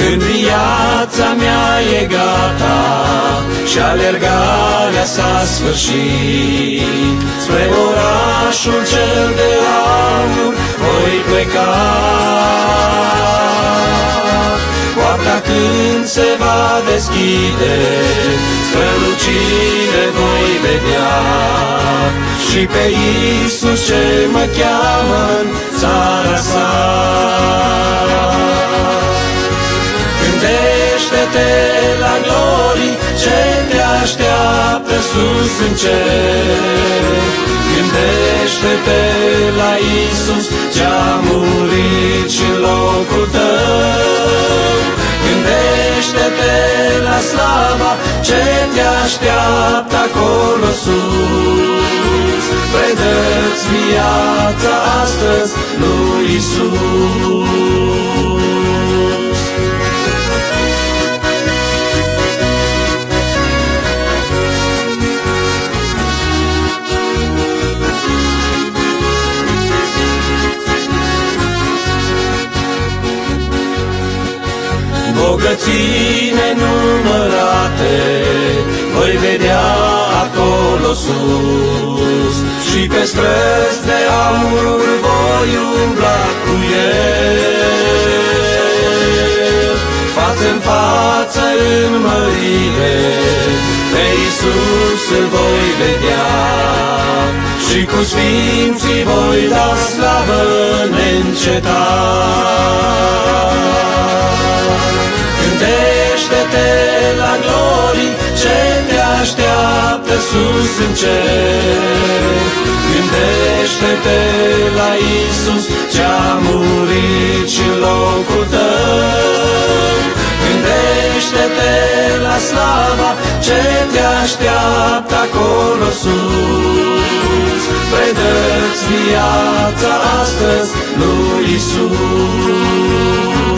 Când viața mea e gata și alergarea s-a sfârșit, spre orașul cel de aur voi pleca. Poarta când se va deschide, strălucire voi vedea, și pe Iisus ce mă cheamă-n țara sa. Gândește-te la glorii ce te așteaptă sus în cer. Gândește-te la Iisus ce-a murit și în locul tău. Gândește-te la slava ce te așteaptă acolo sus. Predă-ți viața astăzi lui Iisus. Bogății nenumărate voi vedea acolo sus, și pe străzi de aur voi umbla cu el. Față-n față în mărire pe Iisus îl voi vedea, și cu sfinții voi da slavă neîncetat. Gândește-te la glorii ce te așteaptă sus în cer. Gândește-te la Iisus ce-a murit și în locul tău. Gândește-te la slava ce te așteaptă acolo sus. Predă-ți viața astăzi lui Iisus.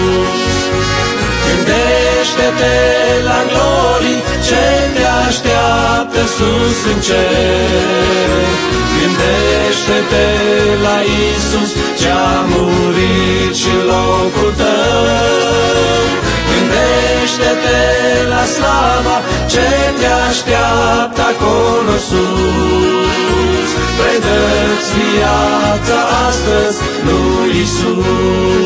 Gândește-te la glorii ce te așteaptă sus în cer. Gândește-te la Iisus ce-a murit și în locul tău. Gândește-te la slava ce te așteaptă acolo sus. Predă-ți viața astăzi lui Iisus.